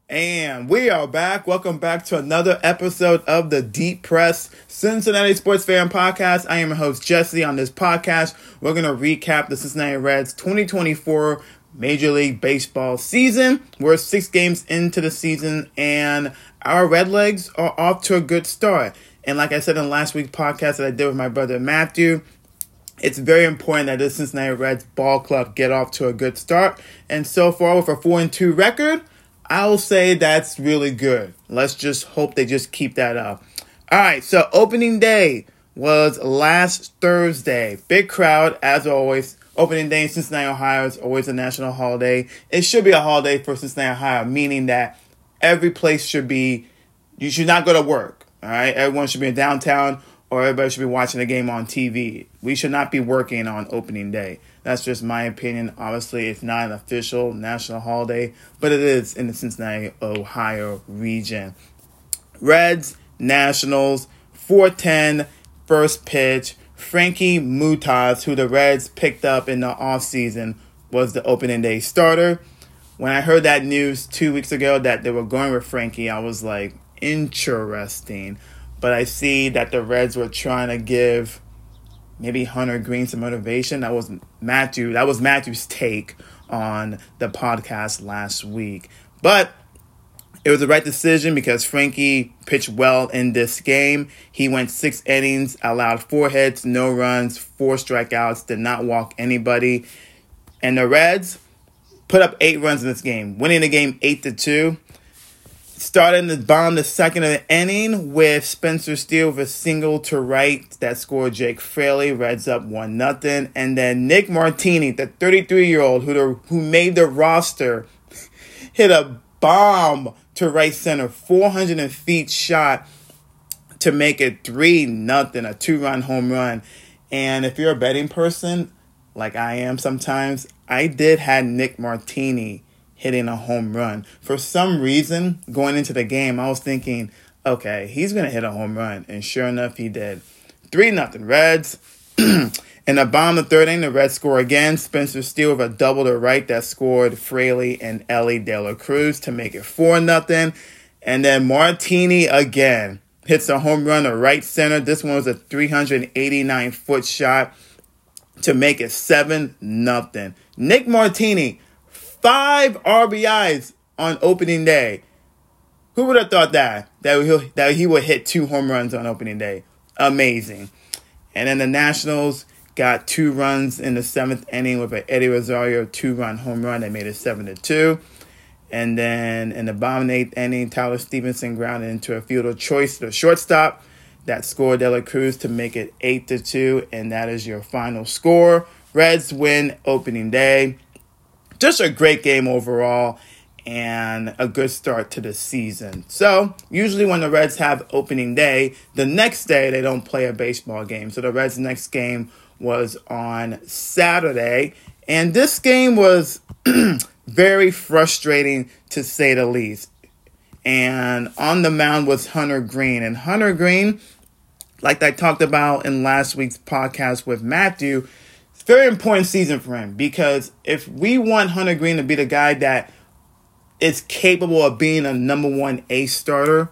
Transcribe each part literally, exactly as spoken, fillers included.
And we are back. Welcome back to another episode of the Deep Press Cincinnati Sports Fan Podcast. I am your host, Jesse. On this podcast, we're going to recap the Cincinnati Reds twenty twenty-four Major League Baseball season. We're six games into the season, and our Redlegs are off to a good start. And like I said in last week's podcast that I did with my brother Matthew, it's very important that the Cincinnati Reds ball club get off to a good start. And so far, with a four and two record, I'll say that's really good. Let's just hope they just keep that up. All right, so opening day was last Thursday. Big crowd, as always. Opening day in Cincinnati, Ohio is always a national holiday. It should be a holiday for Cincinnati, Ohio, meaning that every place should be, you should not go to work. All right, everyone should be in downtown, or everybody should be watching the game on T V. We should not be working on opening day. That's just my opinion. Obviously, it's not an official national holiday, but it is in the Cincinnati, Ohio region. Reds, Nationals, four ten, first pitch. Frankie Montas, who the Reds picked up in the offseason, was the opening day starter. When I heard that news two weeks ago that they were going with Frankie, I was like, interesting. But I see that the Reds were trying to give maybe Hunter Green some motivation. That was Matthew. That was Matthew's take on the podcast last week. But it was the right decision because Frankie pitched well in this game. He went six innings, allowed four hits, no runs, four strikeouts, did not walk anybody. And the Reds put up eight runs in this game, winning the game eight to two. Starting the bottom the second of the inning with Spencer Steele with a single to right that scored Jake Fraley. Reds up one nothing. And then Nick Martini, the thirty-three-year-old who the, who made the roster, hit a bomb to right center, four hundred feet shot to make it three nothing, a two-run home run. And if you're a betting person, like I am sometimes, I did have Nick Martini hitting a home run. For some reason, going into the game, I was thinking, okay, he's going to hit a home run. And sure enough, he did. three nothing Reds. In the bottom of the third inning, the Reds score again. Spencer Steele with a double to right that scored Fraley and Ellie De La Cruz to make it four nothing. And then Martini again hits a home run to right center. This one was a three hundred eighty-nine foot shot to make it seven nothing. Nick Martini, Five R B Is on opening day. Who would have thought that? That he, that he would hit two home runs on opening day. Amazing. And then the Nationals got two runs in the seventh inning with an Eddie Rosario two-run home run that made it seven to two. And then in the bottom of the eighth inning, Tyler Stevenson grounded into a field of choice to the shortstop that scored De La Cruz to make it eight to two. And that is your final score. Reds win opening day. Just a great game overall and a good start to the season. So, usually when the Reds have opening day, the next day they don't play a baseball game. So, the Reds' next game was on Saturday. And this game was very frustrating, to say the least. And on the mound was Hunter Green. And Hunter Green, like I talked about in last week's podcast with Matthew, very important season for him because if we want Hunter Green to be the guy that is capable of being a number one ace starter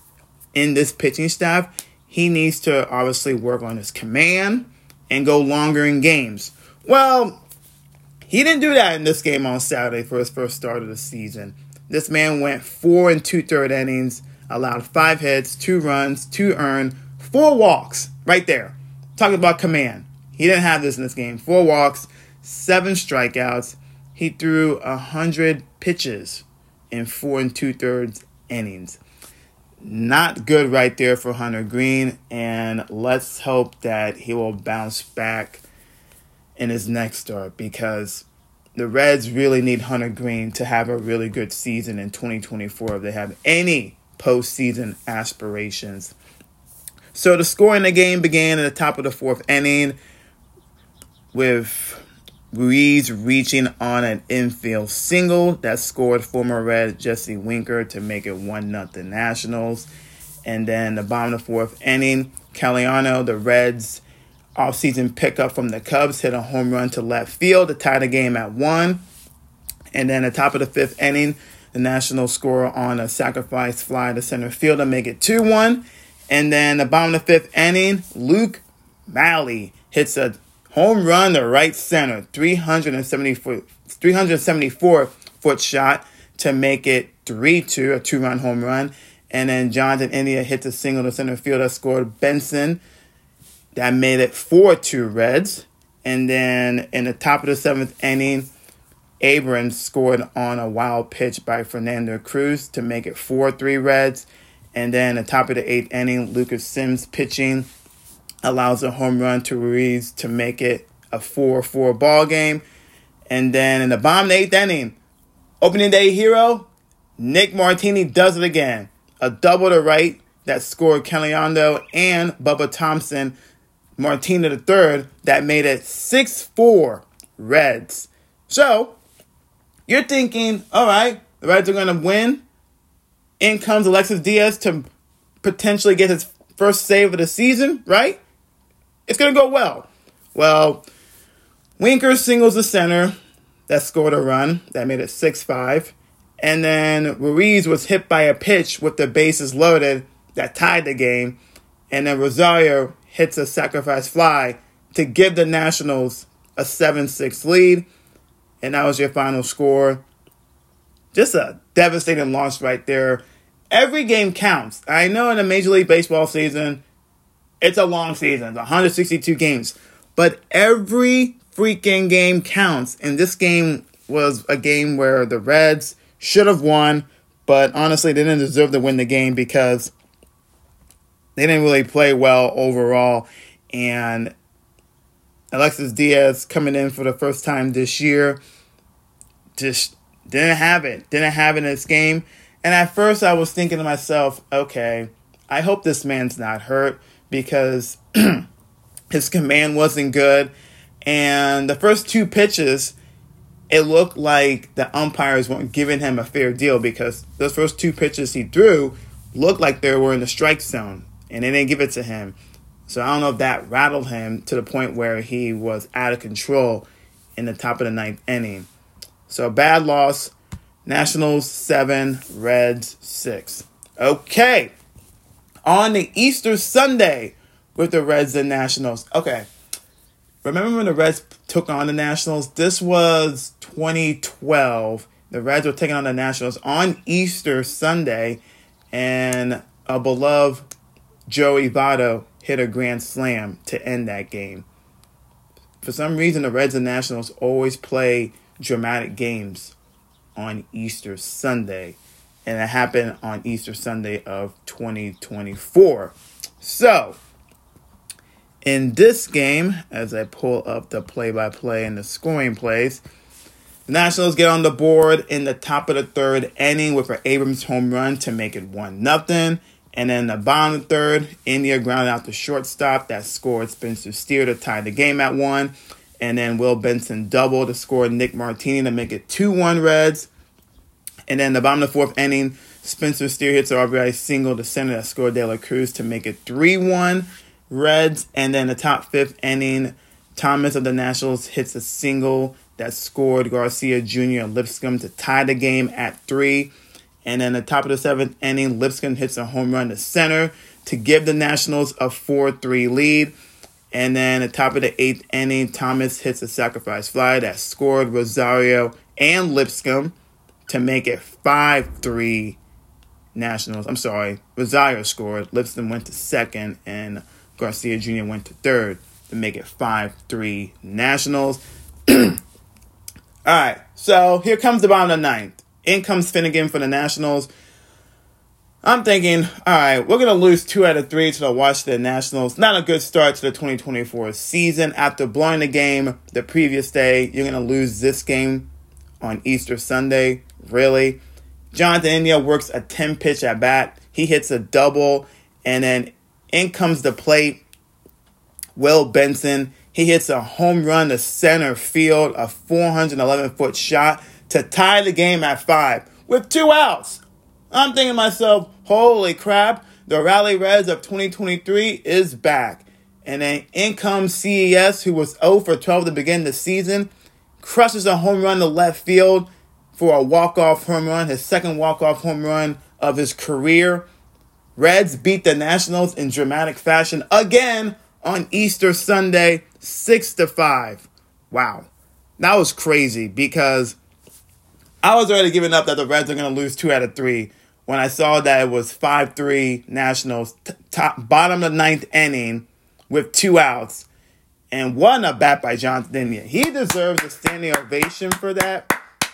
in this pitching staff, he needs to obviously work on his command and go longer in games. Well, he didn't do that in this game on Saturday for his first start of the season. This man went four and two-third innings, allowed five hits, two runs, two earned, four walks right there. Talking about command. He didn't have this in this game. Four walks, seven strikeouts. He threw one hundred pitches in four and two-thirds innings. Not good right there for Hunter Green, and let's hope that he will bounce back in his next start because the Reds really need Hunter Green to have a really good season in twenty twenty-four if they have any postseason aspirations. So the score in the game began at the top of the fourth inning with Ruiz reaching on an infield single that scored former Red Jesse Winker to make it one nothing Nationals. And then the bottom of the fourth inning, Caliano, the Reds' offseason pickup from the Cubs, hit a home run to left field to tie the game at one. And then at the top of the fifth inning, the Nationals score on a sacrifice fly to center field to make it two one. And then the bottom of the fifth inning, Luke Malley hits a home run to right center, three hundred seventy-four foot shot to make it three two, a two-run home run. And then Jonathan India hits a single to center field that scored Benson. That made it four two Reds. And then in the top of the seventh inning, Abrams scored on a wild pitch by Fernando Cruz to make it four three Reds. And then at the top of the eighth inning, Lucas Sims pitching allows a home run to Ruiz to make it a four four ball game. And then in the bottom of the eighth inning, opening day hero, Nick Martini does it again. A double to right that scored Caliendo and Bubba Thompson. Martini the third that made it six four Reds. So, you're thinking, all right, the Reds are going to win. In comes Alexis Diaz to potentially get his first save of the season, right? It's going to go well. Well, Winker singles the center. That scored a run. That made it six five. And then Ruiz was hit by a pitch with the bases loaded that tied the game. And then Rosario hits a sacrifice fly to give the Nationals a seven six lead. And that was your final score. Just a devastating loss right there. Every game counts. I know in a Major League Baseball season, it's a long season. It's one hundred sixty-two games. But every freaking game counts. And this game was a game where the Reds should have won. But honestly, they didn't deserve to win the game because they didn't really play well overall. And Alexis Diaz coming in for the first time this year just didn't have it. Didn't have it in this game. And at first I was thinking to myself, okay, I hope this man's not hurt because his command wasn't good. And the first two pitches, it looked like the umpires weren't giving him a fair deal because those first two pitches he threw looked like they were in the strike zone. And they didn't give it to him. So I don't know if that rattled him to the point where he was out of control in the top of the ninth inning. So bad loss. Nationals seven, Reds six. Okay. On the Easter Sunday with the Reds and Nationals. Okay. Remember when the Reds took on the Nationals? This was twenty twelve. The Reds were taking on the Nationals on Easter Sunday. And a beloved Joey Votto hit a grand slam to end that game. For some reason, the Reds and Nationals always play dramatic games on Easter Sunday. And it happened on Easter Sunday of twenty twenty-four. So, in this game, as I pull up the play-by-play and the scoring plays, the Nationals get on the board in the top of the third inning with an Abrams home run to make it one nothing. And then the bottom of the third, India grounded out the shortstop that scored Spencer Steer to tie the game at one. And then Will Benson doubled to score Nick Martini to make it two one Reds. And then the bottom of the fourth inning, Spencer Steer hits an R B I single to center that scored De La Cruz to make it three one Reds. And then the top fifth inning, Thomas of the Nationals hits a single that scored Garcia Junior and Lipscomb to tie the game at three. And then the top of the seventh inning, Lipscomb hits a home run to center to give the Nationals a four three lead. And then at the top of the eighth inning, Thomas hits a sacrifice fly that scored Rosario and Lipscomb to make it five three Nationals. I'm sorry, Rosario scored. Lipscomb went to second, and Garcia Junior went to third to make it five three Nationals. All right, so here comes the bottom of the ninth. In comes Finnegan for the Nationals. I'm thinking, all right, we're going to lose two out of three to the Washington Nationals. Not a good start to the twenty twenty-four season. After blowing the game the previous day, you're going to lose this game on Easter Sunday. Really? Jonathan India works a ten-pitch at bat. He hits a double, and then in comes the plate. Will Benson, he hits a home run to center field, a four hundred eleven foot shot to tie the game at five with two outs. I'm thinking to myself, holy crap, the Rally Reds of twenty twenty-three is back. And then in comes C E S, who was oh for twelve to begin the season, crushes a home run to left field for a walk-off home run, his second walk-off home run of his career. Reds beat the Nationals in dramatic fashion again on Easter Sunday, six to five. Wow. That was crazy because I was already giving up that the Reds are going to lose two out of three when I saw that it was five three Nationals, t- top, bottom of the ninth inning with two outs. And what a bat by Jonathan India. He deserves a standing ovation for that.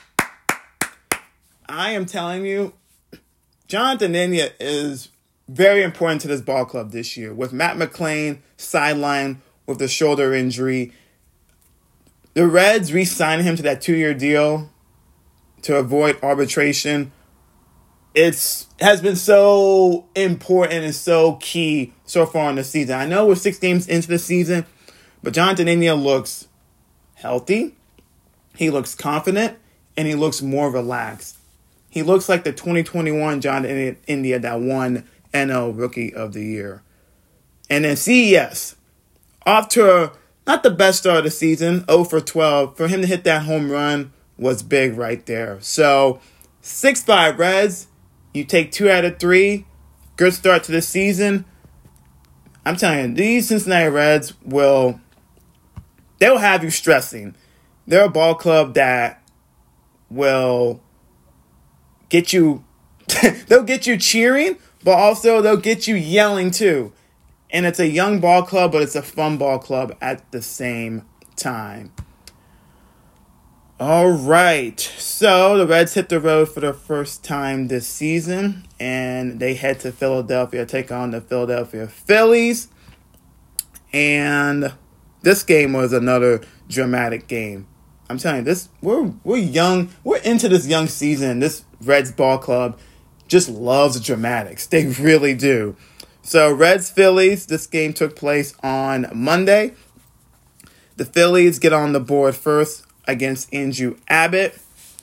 I am telling you, Jonathan India is very important to this ball club this year. With Matt McLain sidelined with the shoulder injury, the Reds re-signed him to that two-year deal to avoid arbitration. It's has been so important and so key so far in the season. I know we're six games into the season, but Jonathan India looks healthy, he looks confident, and he looks more relaxed. He looks like the twenty twenty-one Jonathan India that won N L Rookie of the Year. And then C E S, off to a, not the best start of the season, oh for twelve. For him to hit that home run was big right there. So, six five Reds, you take two out of three. Good start to the season. I'm telling you, these Cincinnati Reds will, they'll have you stressing. They're a ball club that will get you, they'll get you cheering, but also they'll get you yelling too. And it's a young ball club, but it's a fun ball club at the same time. All right, so the Reds hit the road for the first time this season, and they head to Philadelphia, take on the Philadelphia Phillies. And this game was another dramatic game. I'm telling you, this we're we're young, we're into this young season. This Reds ball club just loves dramatics. They really do. So Reds Phillies, this game took place on Monday. The Phillies get on the board first against Andrew Abbott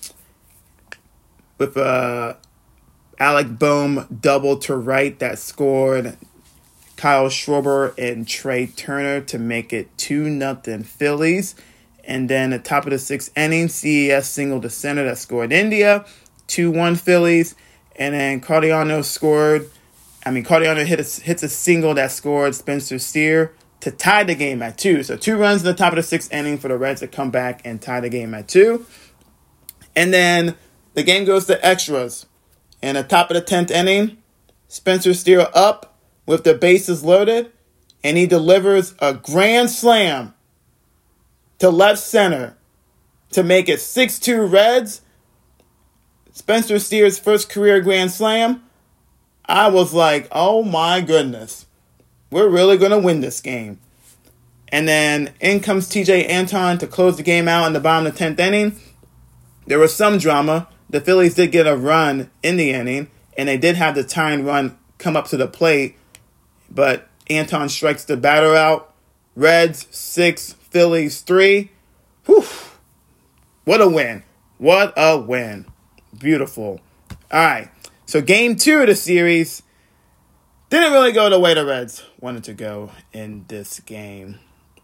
with uh, Alec Bohm double to right that scored Kyle Schwarber and Trey Turner to make it two nothing Phillies. And then at the top of the sixth inning, C E S single to center that scored India, two one Phillies. And then Cardiano scored, I mean, Cardiano hit a, hits a single that scored Spencer Steer to tie the game at two. So two runs in the top of the sixth inning for the Reds to come back and tie the game at two. And then the game goes to extras. And at the top of the tenth inning, Spencer Steer up with the bases loaded, and he delivers a grand slam to left center to make it six two Reds. Spencer Steer's first career grand slam. I was like, oh my goodness. We're really going to win this game. And then in comes T J Antone to close the game out in the bottom of the tenth inning. There was some drama. The Phillies did get a run in the inning, and they did have the tying run come up to the plate. But Antone strikes the batter out. Reds six, Phillies three. Whew. What a win. What a win. Beautiful. All right. So game two of the series didn't really go the way the Reds wanted to go in this game.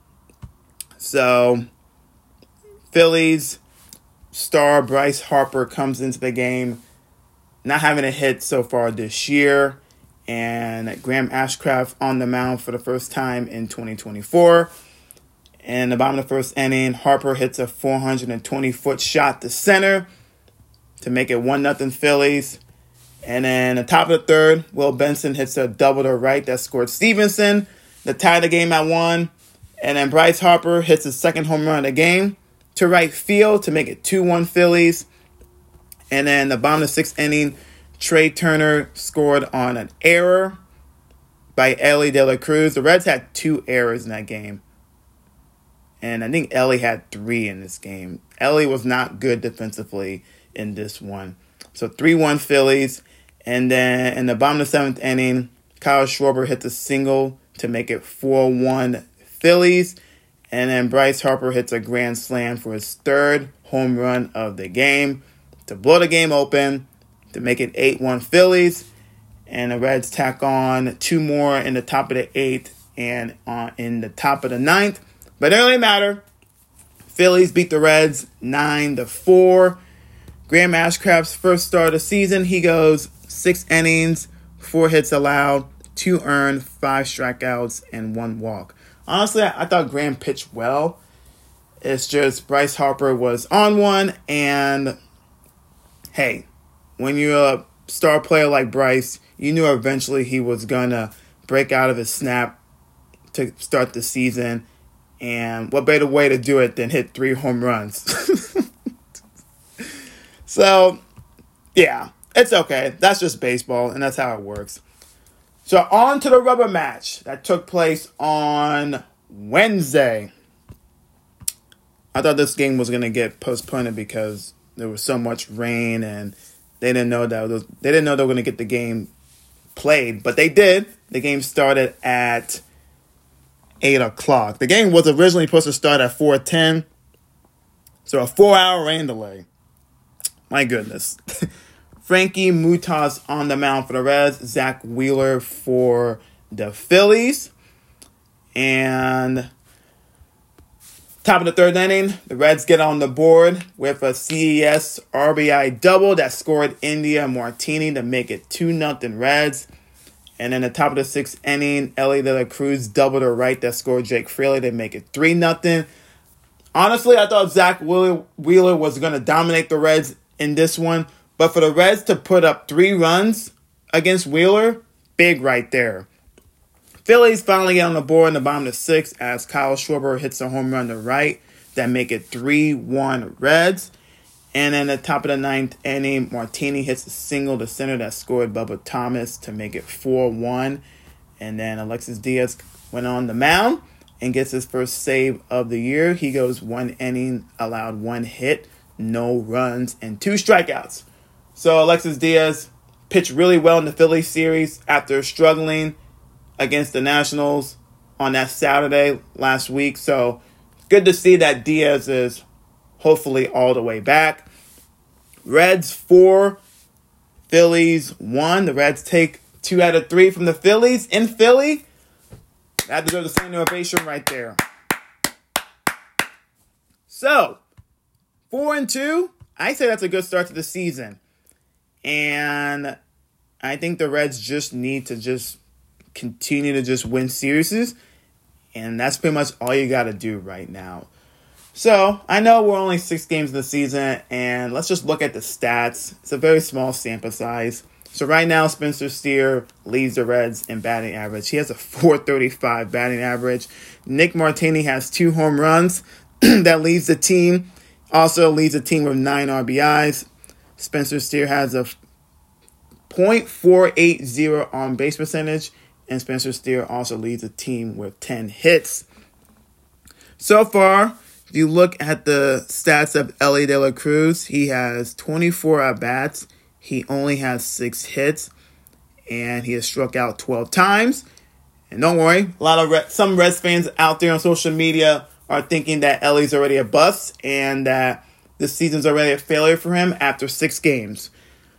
So, Phillies star Bryce Harper comes into the game, not having a hit so far this year. And Graham Ashcraft on the mound for the first time in twenty twenty-four. And the bottom of the first inning, Harper hits a four hundred twenty foot shot to center to make it one nothing Phillies. And then the top of the third, Will Benson hits a double to right that scored Stevenson to tie the game at one. And then Bryce Harper hits his second home run of the game to right field to make it two one Phillies. And then the bottom of the sixth inning, Trey Turner scored on an error by Ellie De La Cruz. The Reds had two errors in that game. And I think Ellie had three in this game. Ellie was not good defensively in this one. So three one Phillies. And then in the bottom of the seventh inning, Kyle Schwarber hits a single to make it four one Phillies. And then Bryce Harper hits a grand slam for his third home run of the game to blow the game open to make it eight one Phillies. And the Reds tack on two more in the top of the eighth and uh, in the top of the ninth. But it doesn't really matter. Phillies beat the Reds nine to four. Graham Ashcraft's first start of the season, he goes six innings, four hits allowed, two earned, five strikeouts, and one walk. Honestly, I, I thought Graham pitched well. It's just Bryce Harper was on one, and hey, when you're a star player like Bryce, you knew eventually he was going to break out of his snap to start the season, and what better way to do it than hit three home runs? So, yeah, it's okay. That's just baseball, and that's how it works. So, on to the rubber match that took place on Wednesday. I thought this game was going to get postponed because there was so much rain, and they didn't know that was, they didn't know they were going to get the game played, but they did. The game started at eight o'clock. The game was originally supposed to start at four ten, so a four-hour rain delay. My goodness. Frankie Montas on the mound for the Reds. Zach Wheeler for the Phillies. And top of the third inning, the Reds get on the board with a C E S R B I double that scored India Martini to make it two nothing Reds. And then the top of the sixth inning, Elly De La Cruz doubled to right that scored Jake Fraley to make it three nothing. Honestly, I thought Zach Wheeler was going to dominate the Reds in this one. But for the Reds to put up three runs against Wheeler, big right there. Phillies finally get on the board in the bottom of the sixth as Kyle Schwarber hits a home run to right that make it three one Reds. And then at the top of the ninth inning, Martini hits a single to center that scored Bubba Thomas to make it four one. And then Alexis Diaz went on the mound and gets his first save of the year. He goes one inning, allowed one hit, no runs, and two strikeouts. So Alexis Diaz pitched really well in the Phillies series after struggling against the Nationals on that Saturday last week. So good to see that Diaz is hopefully all the way back. Reds four, Phillies one. The Reds take two out of three from the Phillies in Philly. That deserves a standing ovation right there. So, four and two, I say that's a good start to the season. And I think the Reds just need to just continue to just win series. And that's pretty much all you got to do right now. So, I know we're only six games in the season, and let's just look at the stats. It's a very small sample size. So, right now, Spencer Steer leads the Reds in batting average. He has a four thirty-five batting average. Nick Martini has two home runs. That leads the team. Also leads the team with nine R B Is. Spencer Steer has a point four eight oh on base percentage. And Spencer Steer also leads the team with ten hits. So far, if you look at the stats of Elly De La Cruz, he has twenty-four at-bats. He only has six hits. And he has struck out twelve times. And don't worry, a lot of Red, some Reds fans out there on social media are thinking that Ellie's already a bust and that this season's already a failure for him after six games.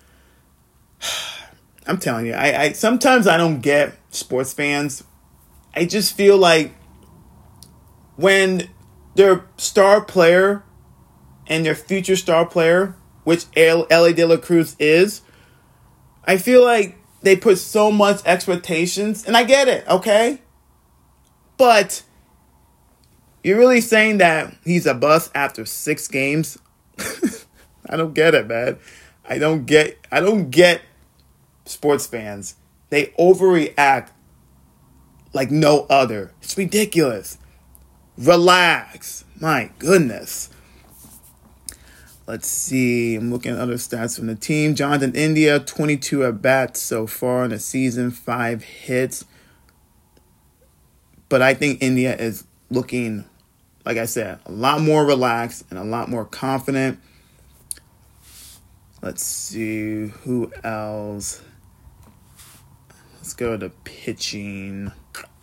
I'm telling you, I, I sometimes I don't get sports fans. I just feel like when their star player and their future star player, which Elly De La Cruz is, I feel like they put so much expectations, and I get it, okay? But you're really saying that he's a bust after six games? I don't get it, man. I don't get I don't get sports fans. They overreact like no other. It's ridiculous. Relax. My goodness. Let's see. I'm looking at other stats from the team. Jonathan India, twenty-two at-bats so far in the season, five hits. But I think India is looking, like I said, a lot more relaxed and a lot more confident. Let's see who else. Let's go to pitching.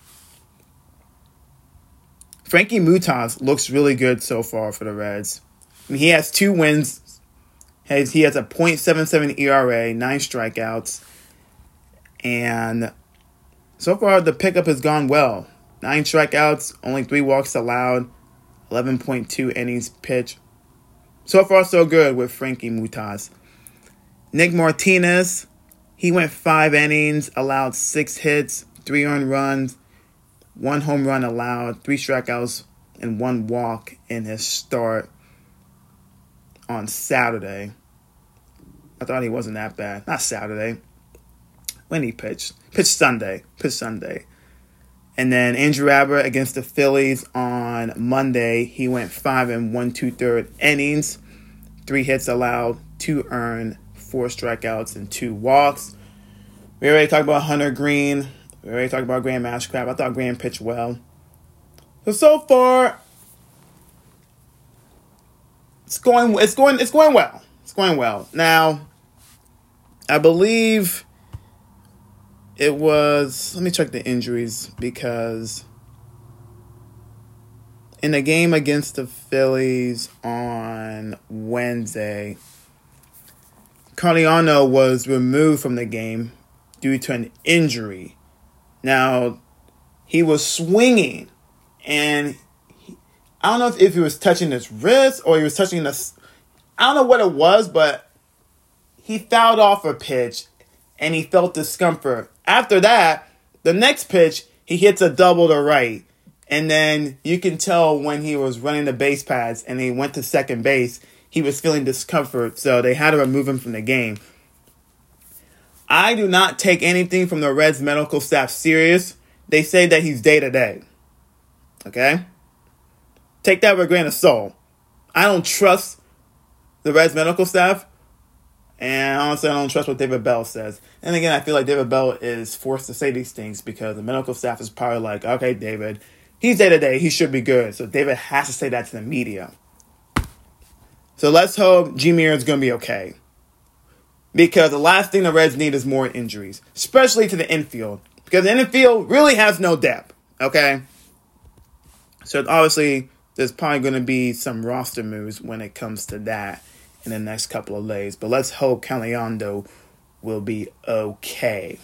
Frankie Montas looks really good so far for the Reds. I mean, he has two wins. He has a point seven seven E R A, nine strikeouts. And so far, the pickup has gone well. Nine strikeouts, only three walks allowed, eleven point two innings pitched. So far, so good with Frankie Montas. Nick Martinez, he went five innings, allowed six hits, three earned runs, one home run allowed, three strikeouts, and one walk in his start on Saturday. I thought he wasn't that bad. Not Saturday. When he pitched. Pitched Sunday. Pitched Sunday. And then Andrew Abbott against the Phillies on Monday. He went five and one two-third innings. Three hits allowed, two earned, four strikeouts, and two walks. We already talked about Hunter Green. We already talked about Graham Ashcraft. I thought Graham pitched well. So, so far, it's going, it's going, it's going well. It's going well. Now, I believe it was, let me check the injuries, because in the game against the Phillies on Wednesday, Carliano was removed from the game due to an injury. Now, he was swinging, and he, I don't know if, if he was touching his wrist or he was touching the, I don't know what it was, but he fouled off a pitch, and he felt discomfort. After that, the next pitch, he hits a double to right. And then you can tell when he was running the base paths and he went to second base, he was feeling discomfort. So they had to remove him from the game. I do not take anything from the Reds medical staff serious. They say that he's day to day. Okay? Take that with a grain of salt. I don't trust the Reds medical staff. And honestly, I don't trust what David Bell says. And again, I feel like David Bell is forced to say these things because the medical staff is probably like, okay, David, he's day-to-day, he should be good. So David has to say that to the media. So let's hope G-Mir is going to be okay. Because the last thing the Reds need is more injuries, especially to the infield. Because the infield really has no depth, okay? So obviously, there's probably going to be some roster moves when it comes to that in the next couple of days. But let's hope Caliendo will be okay.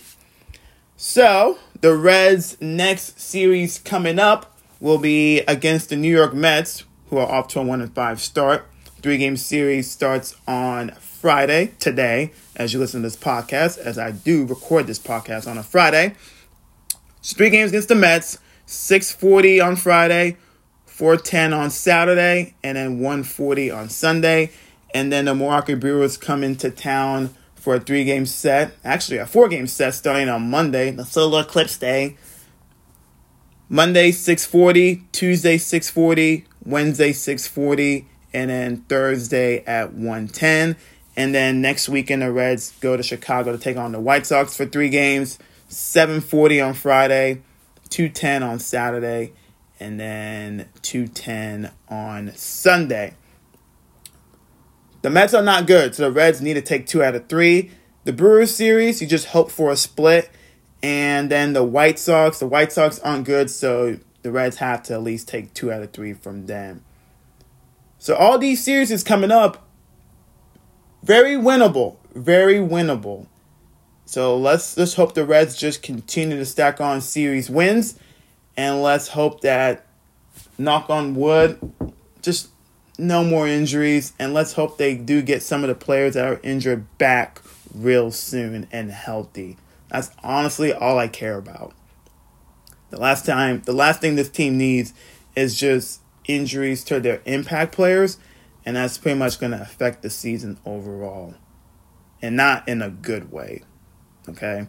So, the Reds' next series coming up will be against the New York Mets, who are off to a one and five start. Three-game series starts on Friday, today, as you listen to this podcast, as I do record this podcast on a Friday. So three games against the Mets, six forty on Friday, four ten on Saturday, and then one forty on Sunday. And then the Milwaukee Brewers come into town for a three-game set. Actually, a four-game set starting on Monday, the Solar Eclipse Day. Monday, six forty. Tuesday, six forty. Wednesday, six forty. And then Thursday at one ten. And then next weekend, the Reds go to Chicago to take on the White Sox for three games. seven forty on Friday. two ten on Saturday. And then two ten on Sunday. The Mets are not good, so the Reds need to take two out of three. The Brewers series, you just hope for a split. And then the White Sox, the White Sox aren't good, so the Reds have to at least take two out of three from them. So all these series is coming up, very winnable, very winnable. So let's let's hope the Reds just continue to stack on series wins. And let's hope that, knock on wood, just no more injuries, and let's hope they do get some of the players that are injured back real soon and healthy. That's honestly all I care about. The last time, the last thing this team needs is just injuries to their impact players, and that's pretty much going to affect the season overall, and not in a good way. Okay?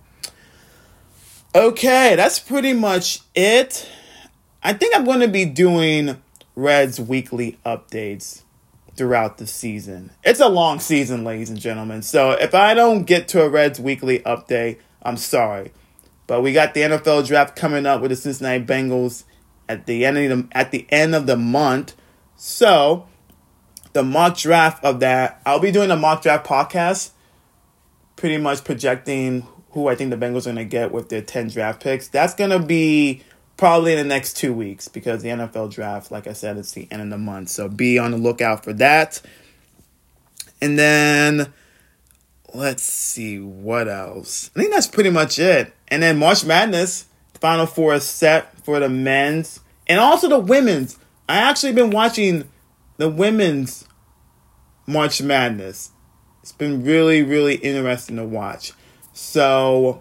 Okay, that's pretty much it. I think I'm going to be doing Reds weekly updates throughout the season. It's a long season, ladies and gentlemen. So if I don't get to a Reds weekly update, I'm sorry. But we got the N F L draft coming up with the Cincinnati Bengals at the end of the, at the end of the month. So the mock draft of that, I'll be doing a mock draft podcast, pretty much projecting who I think the Bengals are going to get with their ten draft picks. That's going to be probably in the next two weeks because the N F L draft, like I said, it's the end of the month. So be on the lookout for that. And then, let's see, what else? I think that's pretty much it. And then March Madness, Final Four is set for the men's and also the women's. I actually been watching the women's March Madness. It's been really, really interesting to watch. So,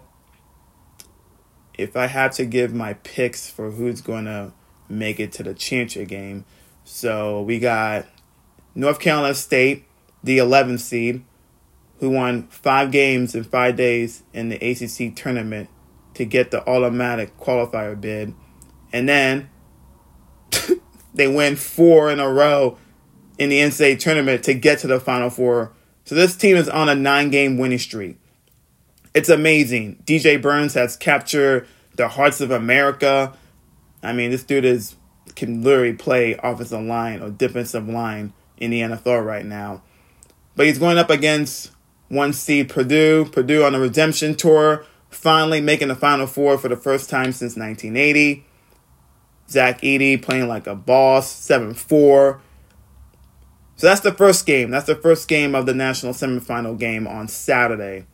if I have to give my picks for who's going to make it to the championship game, so we got North Carolina State, the eleventh seed, who won five games in five days in the A C C tournament to get the automatic qualifier bid. And then they win four in a row in the N C double A tournament to get to the Final Four. So this team is on a nine-game winning streak. It's amazing. D J Burns has captured the hearts of America. I mean, this dude is can literally play offensive line or defensive line in the N F L right now. But he's going up against one seed Purdue. Purdue on a redemption tour, finally making the Final Four for the first time since nineteen eighty. Zach Edey playing like a boss, seven four. So that's the first game. That's the first game of the national semifinal game on Saturday.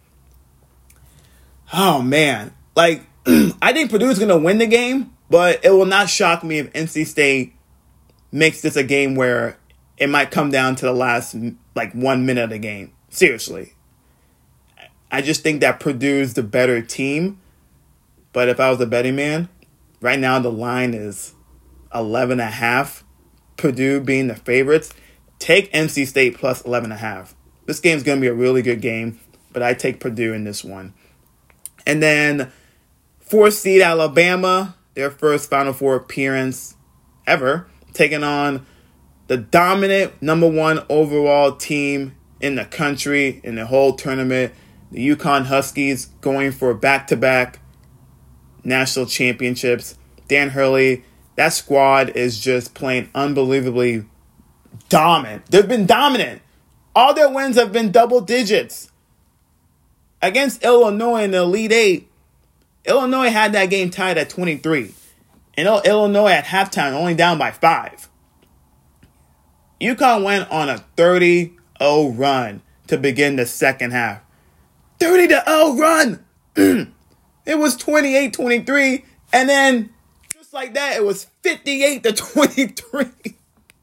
Oh, man. Like, I think Purdue is going to win the game, but it will not shock me if N C State makes this a game where it might come down to the last, like, one minute of the game. Seriously. I just think that Purdue is the better team. But if I was a betting man, right now the line is eleven and a half. Purdue being the favorites. Take N C State plus eleven and a half. This game's going to be a really good game, but I take Purdue in this one. And then fourth seed Alabama, their first Final Four appearance ever, taking on the dominant number one overall team in the country, in the whole tournament, the UConn Huskies, going for back-to-back national championships. Dan Hurley, that squad is just playing unbelievably dominant. They've been dominant. All their wins have been double digits. Against Illinois in the Elite Eight, Illinois had that game tied at twenty-three. And Illinois at halftime only down by five. UConn went on a thirty oh run to begin the second half. thirty to oh run! It was twenty-eight twenty-three, and then just like that, it was fifty-eight to twenty-three.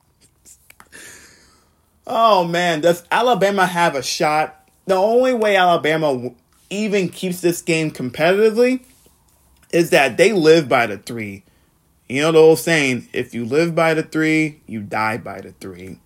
Oh, man, does Alabama have a shot? The only way Alabama even keeps this game competitively is that they live by the three. You know the old saying, if you live by the three, you die by the three.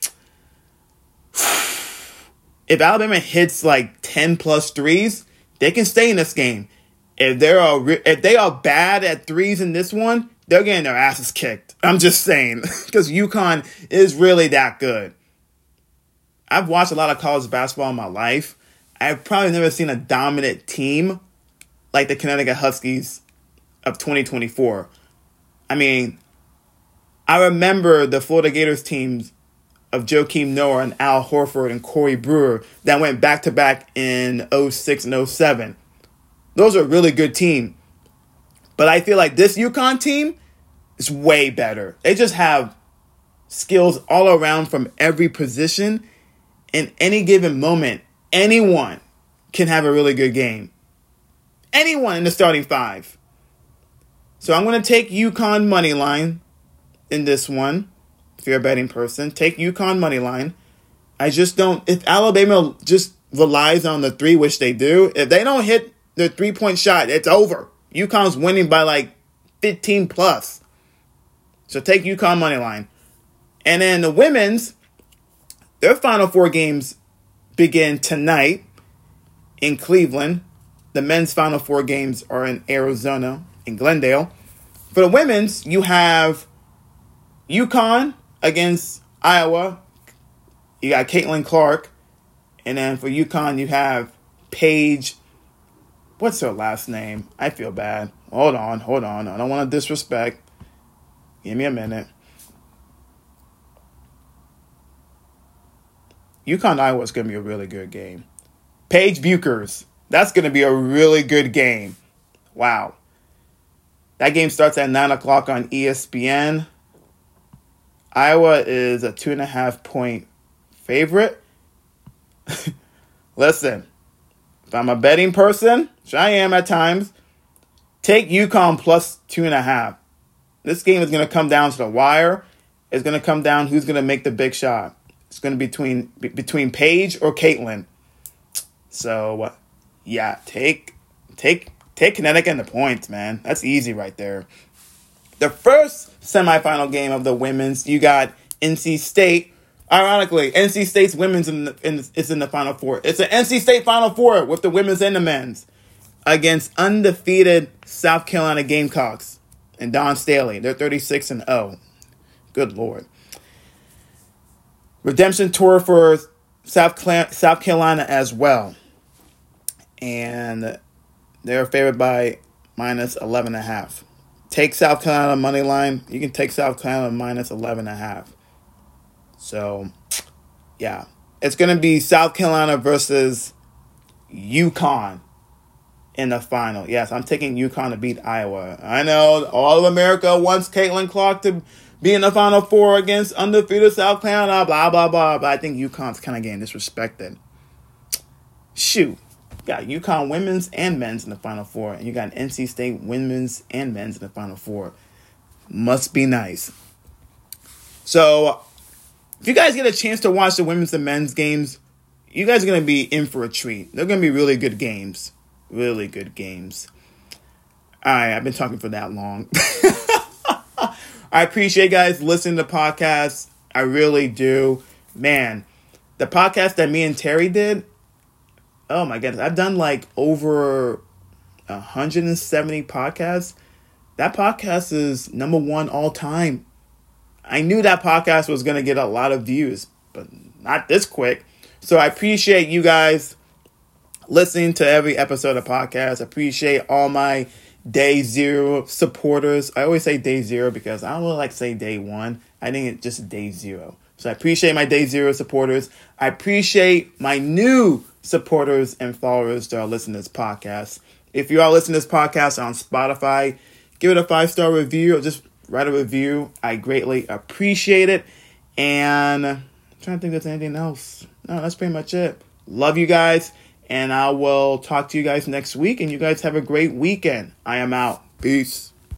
If Alabama hits like ten plus threes, they can stay in this game. If they're a, if they are bad at threes in this one, they're getting their asses kicked. I'm just saying, because UConn is really that good. I've watched a lot of college basketball in my life. I've probably never seen a dominant team like the Connecticut Huskies of twenty twenty-four. I mean, I remember the Florida Gators teams of Joakim Noah and Al Horford and Corey Brewer that went back-to-back in oh six and oh seven. Those are a really good team. But I feel like this UConn team is way better. They just have skills all around from every position. In any given moment, anyone can have a really good game. Anyone in the starting five. So I'm going to take UConn money line in this one. If you're a betting person, take UConn money line. I just don't. If Alabama just relies on the three, which they do, if they don't hit the three-point shot, it's over. UConn's winning by like fifteen plus. So take UConn money line. And then the women's, their Final Four games begin tonight in Cleveland. The men's Final Four games are in Arizona, in Glendale. For the women's, you have UConn against Iowa. You got Caitlin Clark. And then for UConn, you have Paige. What's her last name? I feel bad. Hold on, hold on. I don't want to disrespect. Give me a minute. UConn Iowa is going to be a really good game. Paige Buchers. That's going to be a really good game. Wow. That game starts at nine o'clock on E S P N. Iowa is a two and a half point favorite. Listen, if I'm a betting person, which I am at times, take UConn plus two and a half. This game is going to come down to the wire. It's going to come down who's going to make the big shot. It's going to be between between Paige or Caitlin. So, yeah, take take take Connecticut in the points, man. That's easy right there. The first semifinal game of the women's, you got N C State. Ironically, N C State's women's in the, in, is in the Final Four. It's an N C State Final Four with the women's and the men's against undefeated South Carolina Gamecocks and Dawn Staley. They're thirty-six and oh. Good Lord. Redemption tour for South South Carolina as well. And they're favored by minus eleven and a half. Take South Carolina money line. You can take South Carolina minus eleven and a half. So, yeah. It's going to be South Carolina versus UConn in the final. Yes, I'm taking UConn to beat Iowa. I know all of America wants Caitlin Clark to be in the Final Four against undefeated South Carolina, blah, blah, blah. But I think UConn's kind of getting disrespected. Shoot. You got UConn women's and men's in the Final Four. And you got N C State women's and men's in the Final Four. Must be nice. So, if you guys get a chance to watch the women's and men's games, you guys are going to be in for a treat. They're going to be really good games. Really good games. All right, I've been talking for that long. I appreciate you guys listening to podcasts. I really do. Man, the podcast that me and Terry did, oh my goodness, I've done like over one hundred seventy podcasts. That podcast is number one all time. I knew that podcast was going to get a lot of views, but not this quick. So I appreciate you guys listening to every episode of podcast. I appreciate all my day zero supporters. I always say day zero because I don't really like to say day one. I think it's just day zero. So I appreciate my day zero supporters. I appreciate my new supporters and followers that are listening to this podcast. If you are listening to this podcast on Spotify, give it a five-star review or just write a review. I greatly appreciate it. And I'm trying to think if there's anything else. No, that's pretty much it. Love you guys. And I will talk to you guys next week. And you guys have a great weekend. I am out. Peace.